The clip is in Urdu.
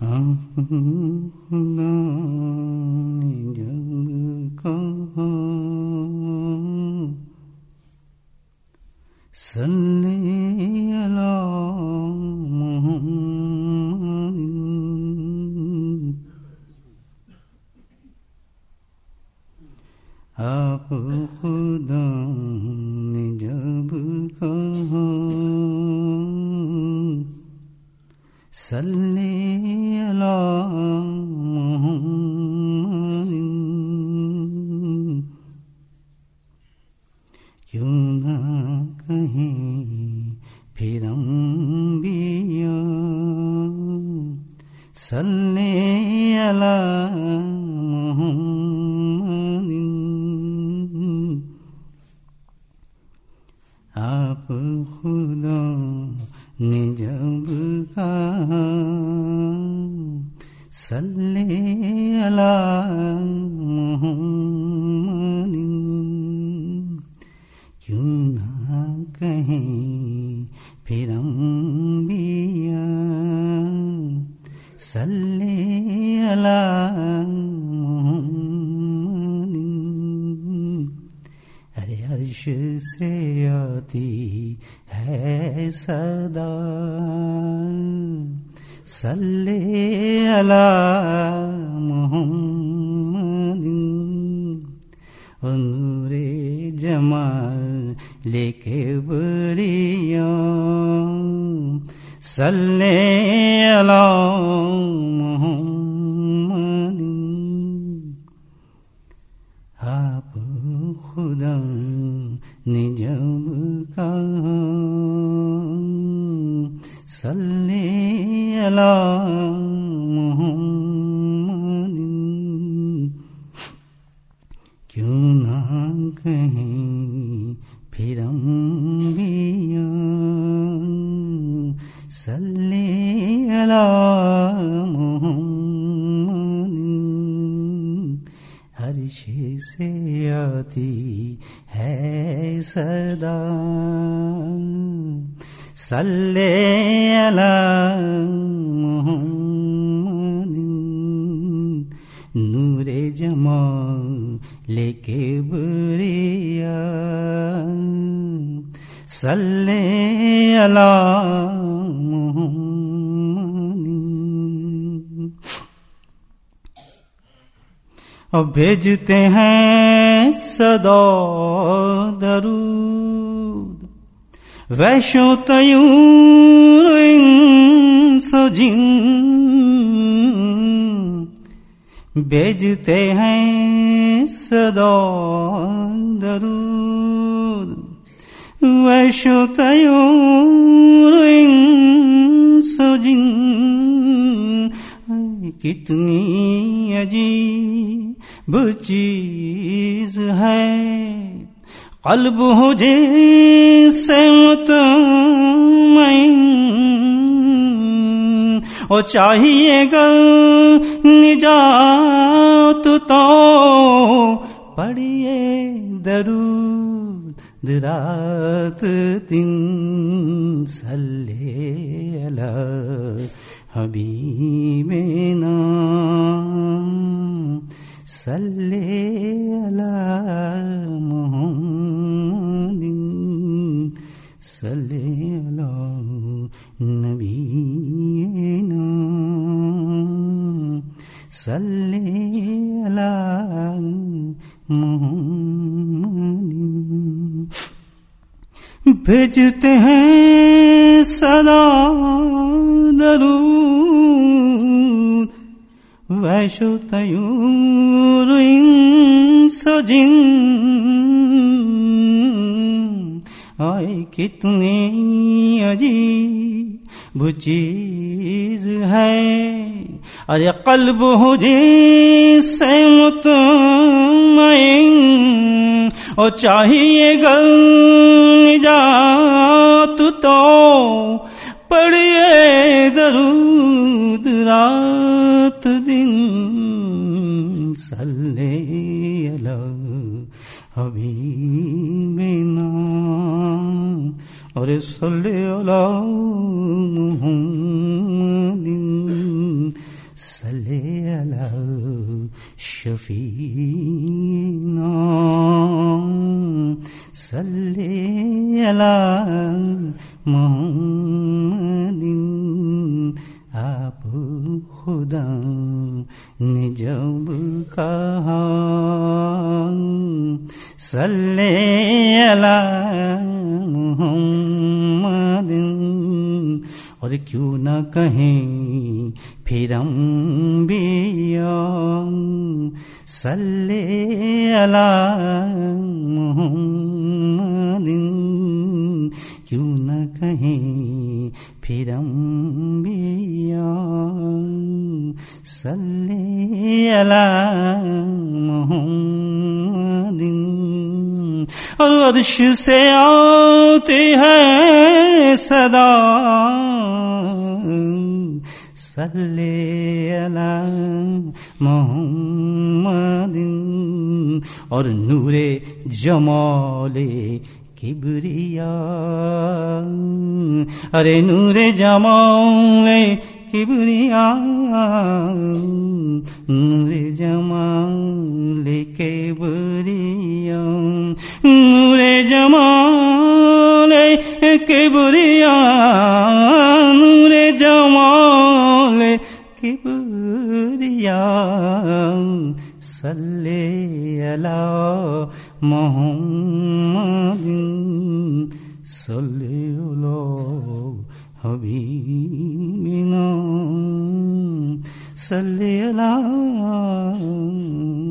خدا جب کہا صلی علی محمد، آپ خدا نے جب کہا صلی علی محمد، کیوں نہ کہیں پھر انبیاء صلی علی محمد، آپ خدا نے جب کہا صلی علی محمد، کیوں نہ کہیں پھر انبیاء صلی علی محمد، ارے عرش سے آتی ہے صدا صلی علی محمد، نور جمال لے کے بریاں صلی علی محمد، آپ خدا نے جب کہا صلی علی محمد، کیوں نہ کہیں پھر انبیاء صلی علی محمد، عرش سے آتی ہے صدا صلی علی محمد، نور جمال لے کے بریا صلی علی محمد، اب بھیجتے ہیں صدا درود وحش و طیور انس و جن، بھیجتے ہیں صدا درود وحش و طیور انس و جن، کتنی عجیب چیز ہے قلب ہو جیسے مطمئن، اور چاہیے گا نجات تو پڑھیے درود رات دن صلی علی حبیبنا صلی علی محمد صلی علی نبینا صلی علی محمد، بھیجتے ہیں صدا درود وحش و طیور انس و جن، آئے کتنی عجیب چیز ہے، ارے قلب ہو جیسے مطمئن، اور چاہیے گا نجات تو پڑھیے درود رات دن صلی علی حبیبنا، اور صلی علی محمد صلی علی شفیعنا صلی علی محمد آپ خدا نے جب کہا صلی علی محمد اور کیوں نہ کہیں پھر انبیاء صلی علی محمد کیوں نہ کہیں پھر انبیاء صلی علی محمد اور عرش سے آتی ہے صدا صلی علی محمد اور نور جمال کبریا ارے نور جمال کبریا نور جمال کبریا نور جمال کبریا نور جمال کبریا صلی علی محمد صلی علی حبیبنا صلی علی